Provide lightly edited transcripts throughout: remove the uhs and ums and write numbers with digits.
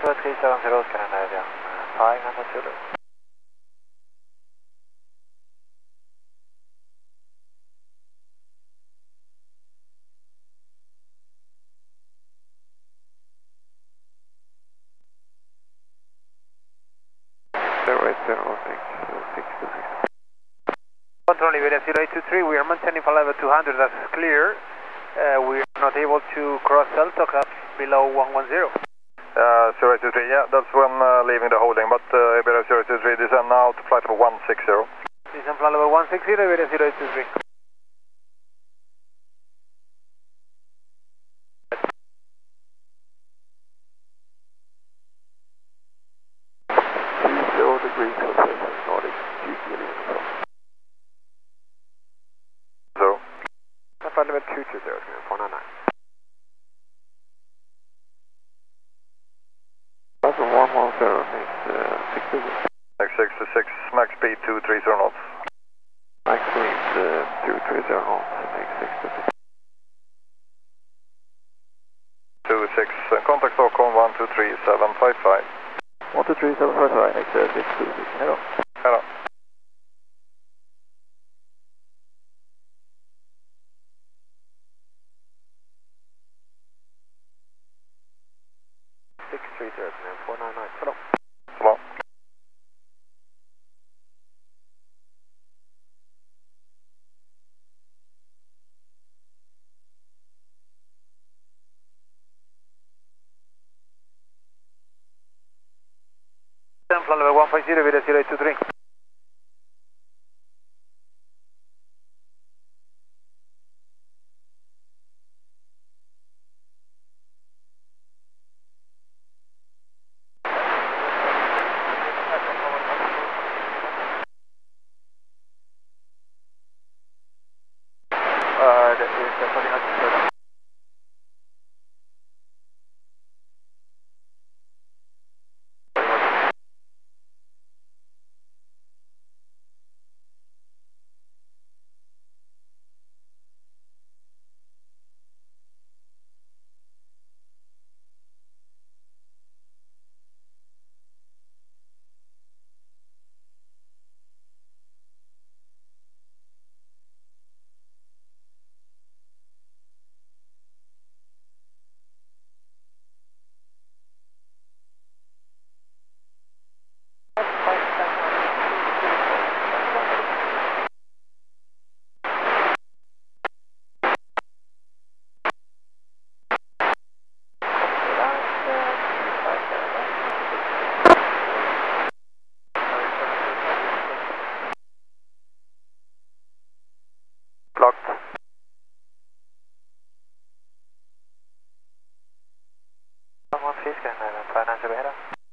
370 Scandinavian 500 Zulu. Control Iberia 0823, we are maintaining for level 200, that's clear. We are not able to cross Eltok, that's below 110. 0823, yeah, that's when leaving the holding, but Iberia 0823, descend now to flight level 160. Descend flight level 160, Iberia 0823. Flight level 220, 499. That's a 110, next 626. Next 66, max speed 230 knots. Max speed 230 knots, next 626. 26, contact Stockholm 123755. 123755, next 626, hello. Hello. Hello. Hello. Flight level 150, Iberia 0823. Blocked. Someone please can finance Iberia.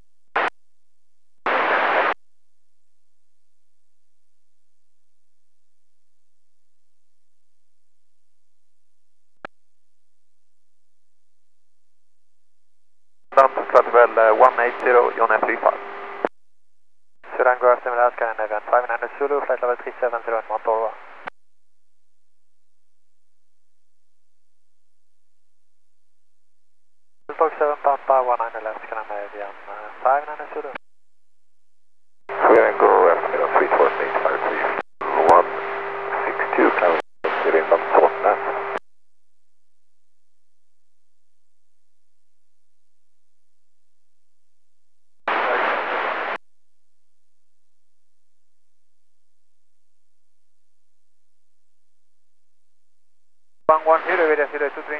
Flight level 180, John F35. Surango Estimate Scandinavian 500 Zulu, flight level 370 at Montorva. Eltok 7 Papa 19 left Scandinavian 500 Zulu. Surango Estimate 34853, 162, clear inbound Såtenäs. Bang 10, Iberia 0823.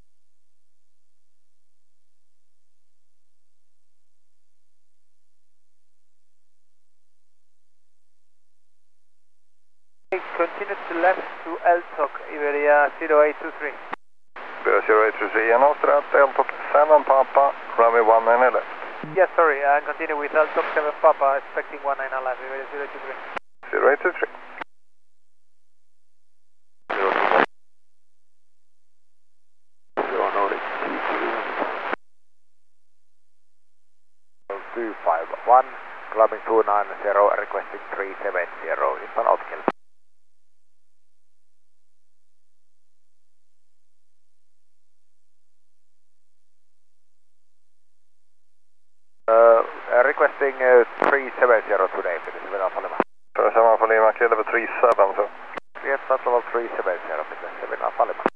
Continue to left to Eltok, Iberia 0823. Iberia 0823, and after that, Eltok 7 Papa, runway 19 left. Yes, sorry, continue with Eltok 7 Papa, expecting 19 left, Iberia 0823. 0823. Climbing 290, requesting 370, inbound outkill. requesting 370 today, finish with Alpha Lima. 37 Alpha Lima, clear level 37, sir. Clear flight level 370, finish with Alpha Lima.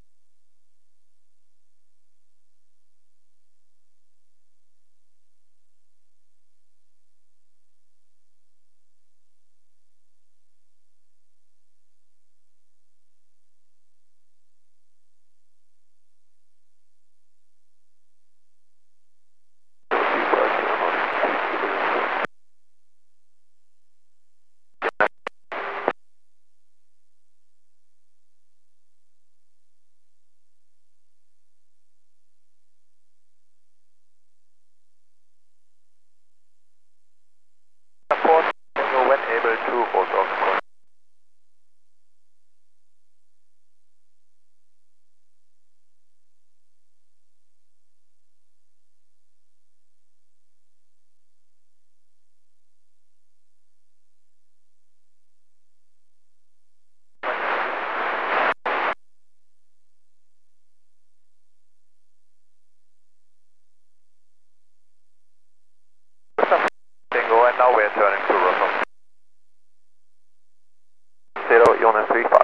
Support, when able to hold on course. Bingo, and now we're turning to Russell. 0, Jonas 35.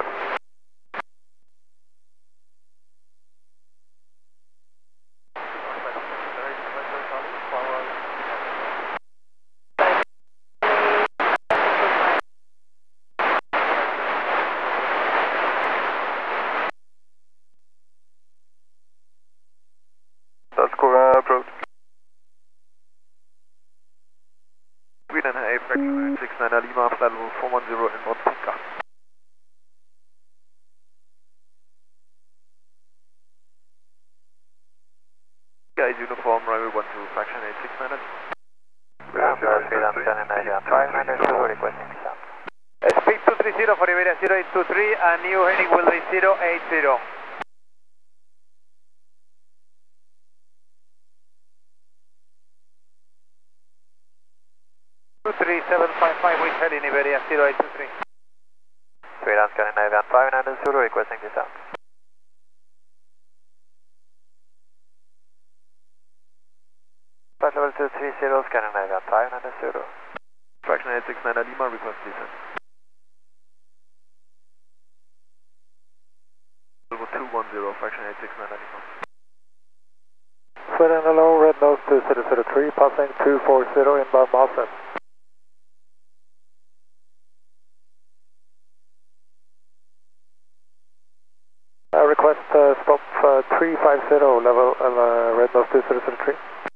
That's approved. Sweden A fraction 69 Lima, flight level 410 inbound Pinka. Guys, uniform, runway 12, fraction 869 Lima. Sweden 590, requesting descent. Speed 230 for Iberia 0823 and new heading will be 080. 23755 with heading Iberia 0823. Sweden Scandinavian 590, requesting descent. Flight level 230, Scandinavian 590. Fraction 869 Lima, request descent. Level 210, fraction 869 Lima. Sweden hello, red nose 2003, passing 240 inbound Boston. Request stop 350, level red nose 2003.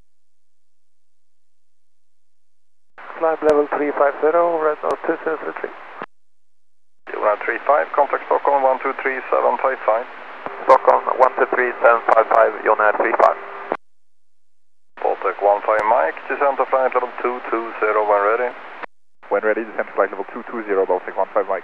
Climb level 350, red nose 2003. Jonas 35, contact Stockholm 123755. Stockholm 123755, Jonas 35. Baltic 15 Mike, descent to flight level 220 when ready. When ready, descent to flight level 220, Baltic 15 Mike.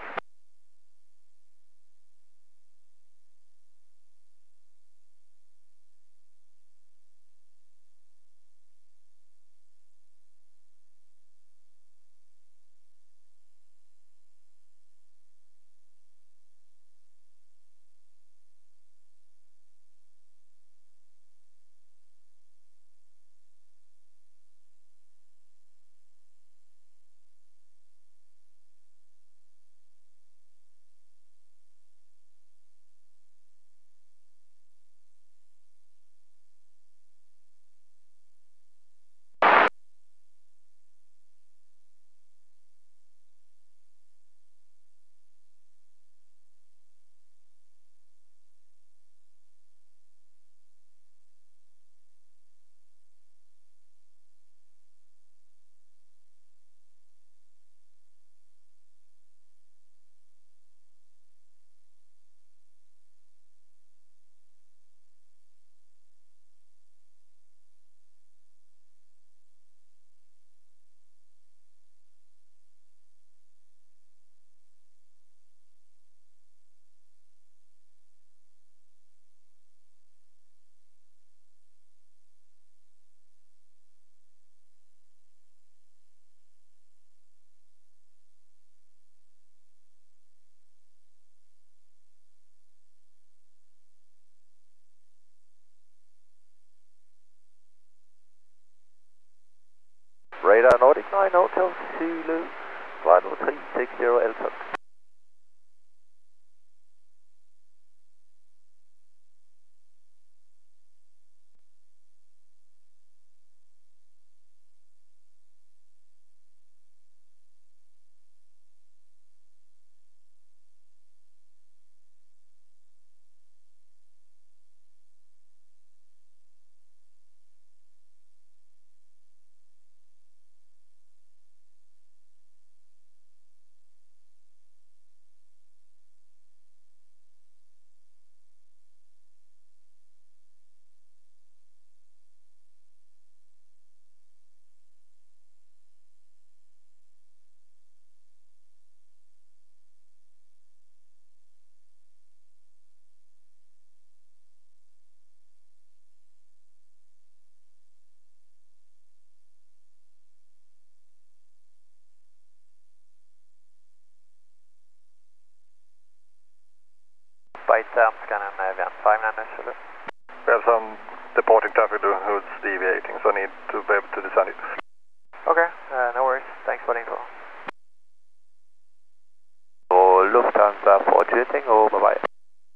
Radar Nordic 9 Hotel Zulu, flight level 360 LTOC. Byte scanner Navian 59 Zulu. We have some departing traffic who's deviating, so I need to be able to descend it. Okay, no worries. Thanks for the info. Och Lufthansa fortsättning och bye bye.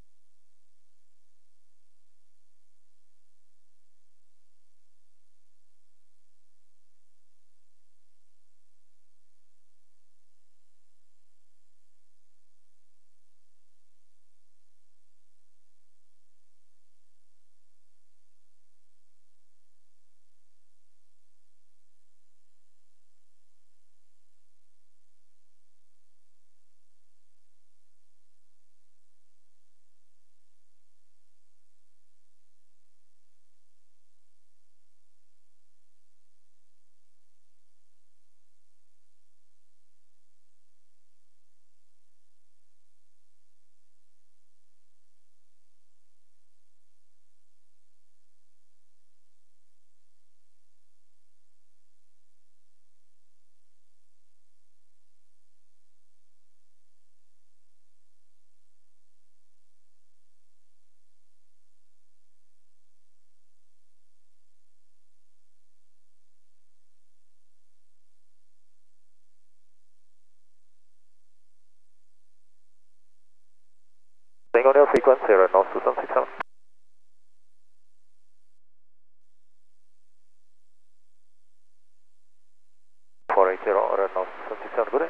Staying on your frequency, Renault 2767. 480 Renault 2767, good day.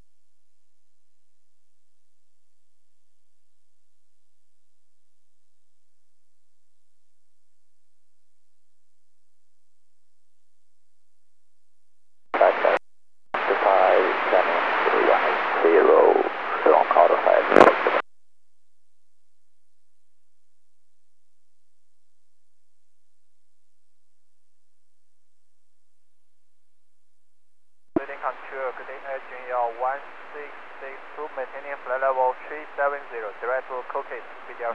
Back, Dubai, Channel 180, long auto 5. Good day, Junior 1662, maintaining flight level 370, direct to Coquet, BDRC.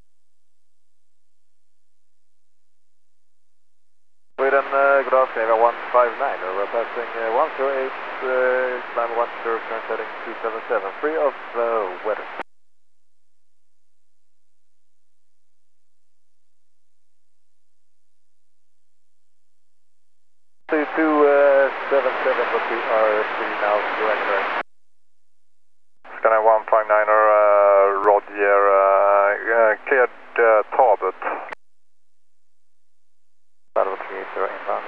Sweden, good afternoon, 159, we're passing 108, climb 10, current heading 277, free of weather. To 277, but we are free now to go anywhere. Scanner 159er, Roger, cleared Talbot. Level 380 inbound,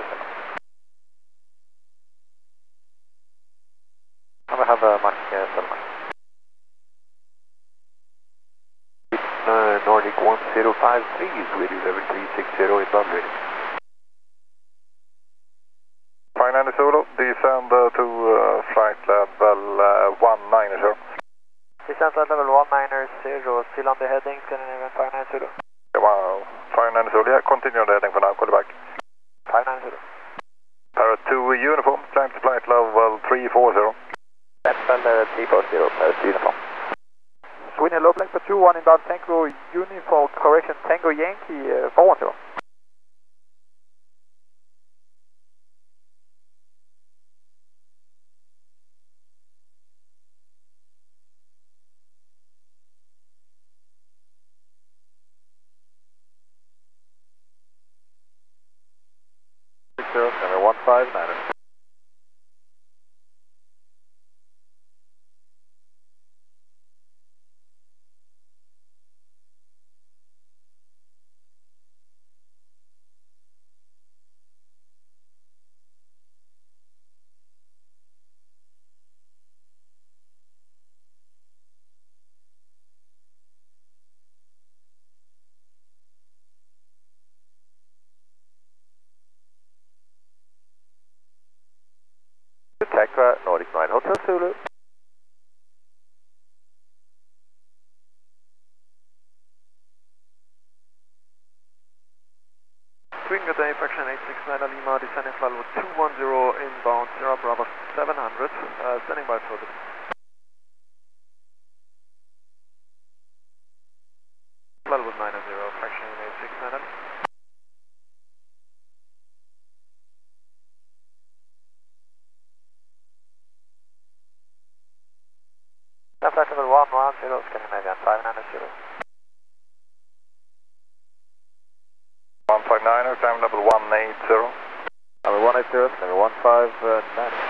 and we have a Mach 7. Nordic 1053 is with you, level 360 inbound ready. 59 Zulu, descend to flight level 19, sir. Descent flight level 190, still on the heading, Scandinavian 59 Zulu. Wow, 59 Zulu, yeah, continue on the heading for now, call you back. 59 Zulu. Parrot 2 uniform, climb to flight level 340. Level 340, Parrot 2 uniform. Sweden low flight for 21 inbound Tango uniform, correction, Tango Yankee 410. Number 159. Golf Zulu. Swing good day, fraction 869 Lima, descending flight level 210 inbound, Sierra Bravo 700, standing by for the flight level 90, fraction 869. Flight level 110, Scandinavian 590. 159er, climb level 180. Level 180, level 159.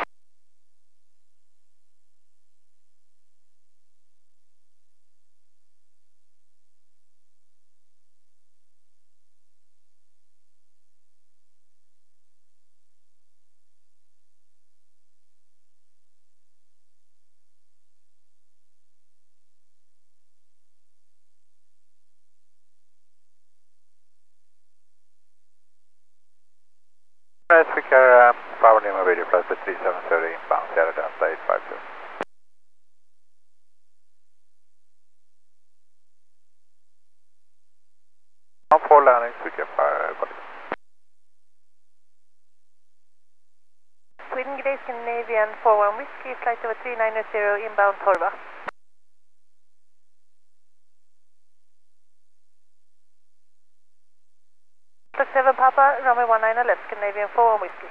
Africa, Power Lima Radio Plus with 3730 inbound, Sierra Delta 850. On 4 landings, we can fire. Sweden Grey Scandinavian 41 Whiskey, flight over 390 inbound Torva. Flight 7 Papa, runway 19 left, Scandinavian 41 Whiskey.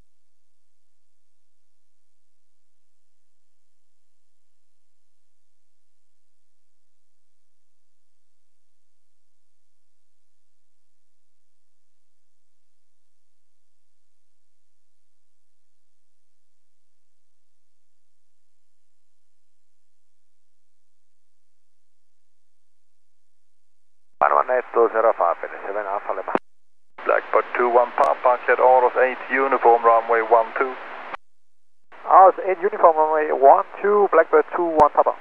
Blackbird 21 Papa, cleared Aros 8 uniform, runway 12. Ours 8 uniform, runway 12, Blackbird 21 Papa.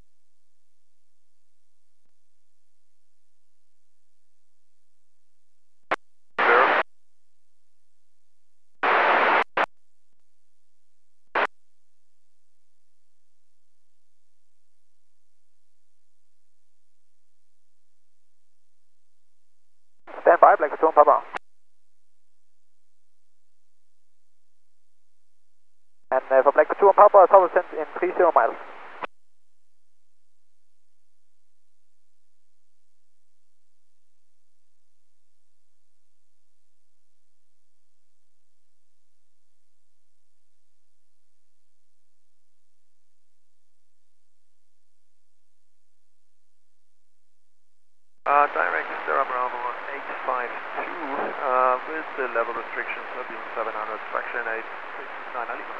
Stand by, Blackbird 21 Papa. And for Blackbird 21 Papa, tower descent in 30 miles. Direct Sierra Bravo 852 with the level restrictions of being 700, fraction 869 Lima.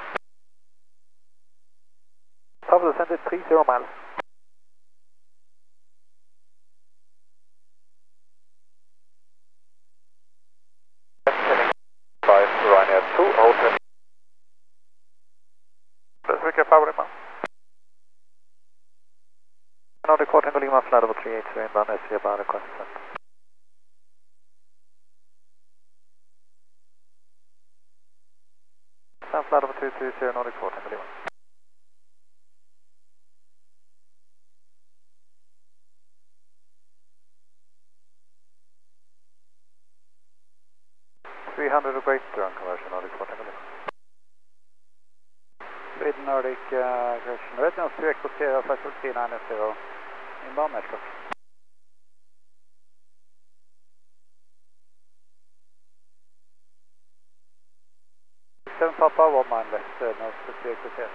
Tower descent in 30 miles. By Ryanair 2, Hotel. Pacific, Power Lima. Nordic Quarter Lima, flight level 380 inbound, SC about request sent. Stand flight level 220, Nordic Quarter Lima. Great turn conversion, Nordic Quarter Lima. Sweden Nordic correction, readiness to Echo Sierra, flight level 390, inbound network. 7 Papa, 19 left, north to Echo Sierra.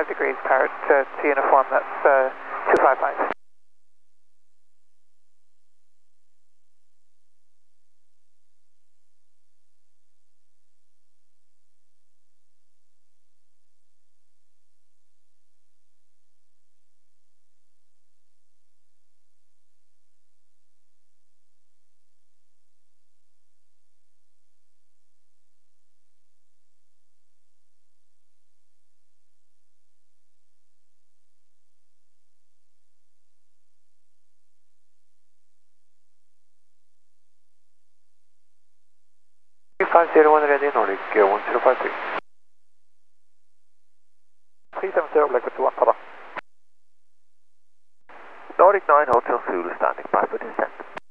5 degrees powered to uniform, that's 255. ready, Nordic 1053. 370 Black 21, Papa. Nordic 9 Hotel Zulu standing by for descent.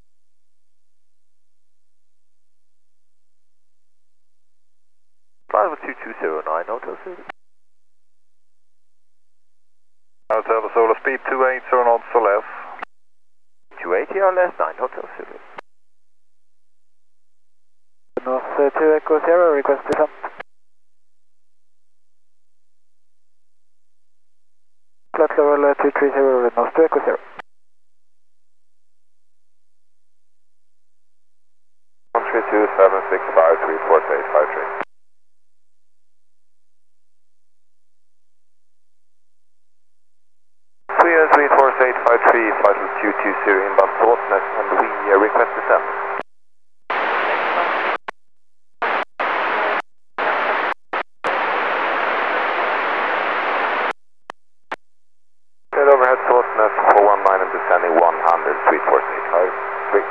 Flight level 2209 Hotel Zulu. Hotel Zulu speed 280 knots or less. 280 or less, 9 Hotel Zulu. North 2 Echo 0, request descent. Flight level 230, North 2 Echo 0. 132-765-34853. Sweden 34853, flight level 220 inbound Thorsness, and we request descent. Head overhead Thorsness for 1 line and descending 100, 34853.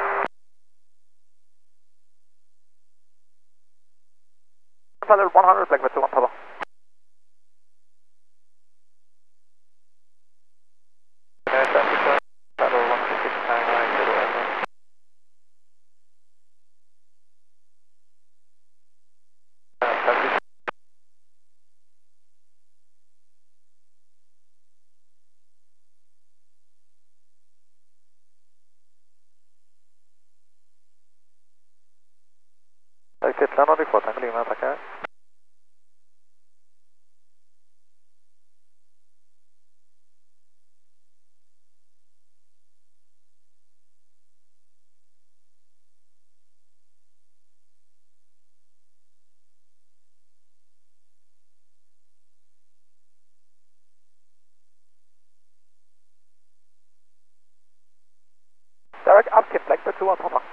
Flight level 100, Black 21, Papa. Kittlaren har du fått en Lima, tackar. Direct upkin, Black 21, Papa.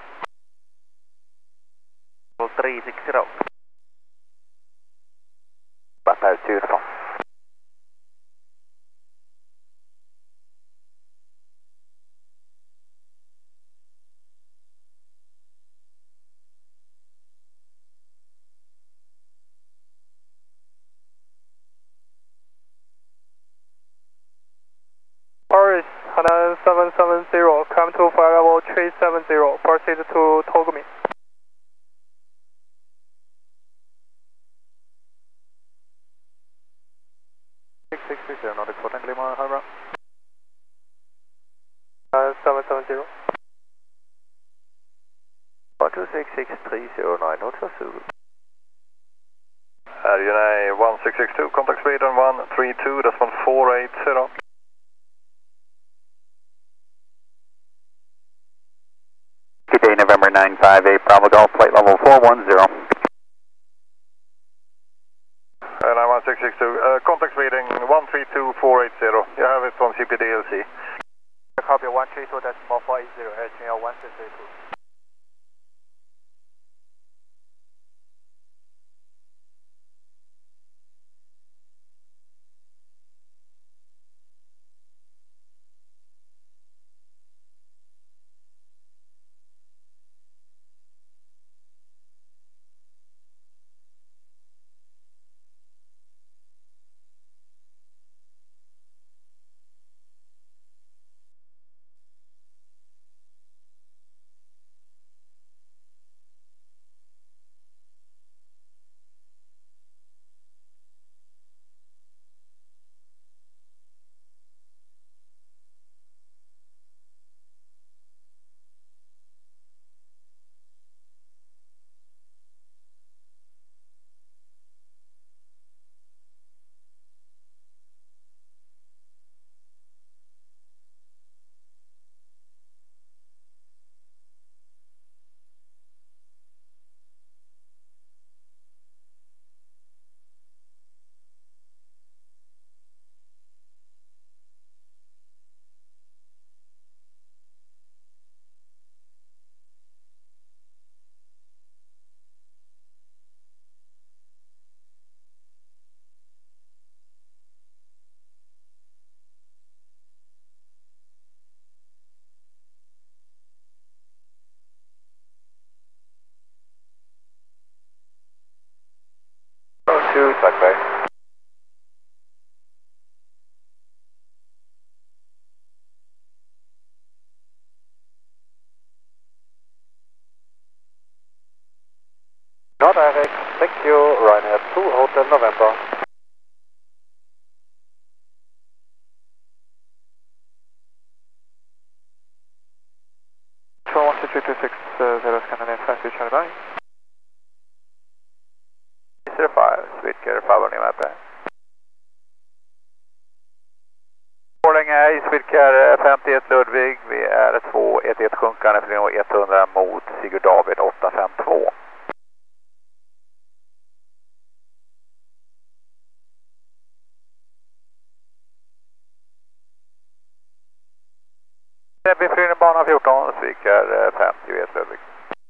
360. Back out to uniform. Paris, Hana 770, come to flight level 370, proceed to Togumi. Nordic 14 Lima, Harbor. 770. 1266309 Hotel Zulu. RUNA 1662, contact speed on 132.480. Good day, November 958, Bravo Golf, flight level 410. RUNA 1662, contact speeding 132.480. You have it on CPDLC. Copy 132.480, HL 1632. Not Eric, thank you, Ryanair 2 Hotel November. For 12326, Scandinavian 5 Charlie Bye. 05, Swedcare, Power New Map. Borlänge, Swedcare 51 Ludvig, vi är 211 sjunkande för 100 mot Sigurd David 852. Befriande bana 14, Swedcare 51 Ludvig.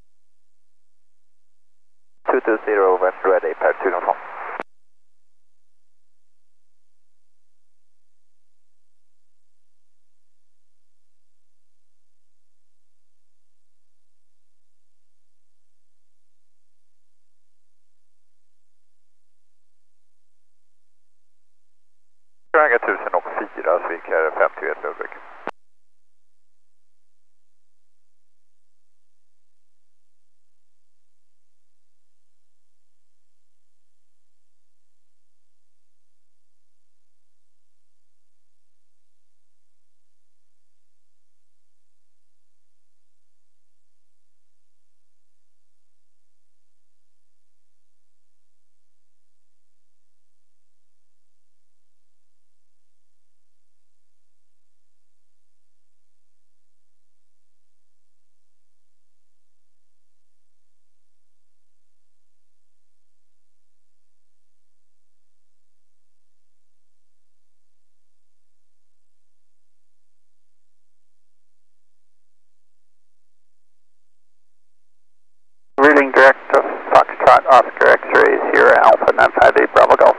220 West ready, per 205. Stränga 1004, Swedcare 51 Ludvig. Reading direct to Foxtrot Oscar X-rays here, Alpha 958 Bravo Golf.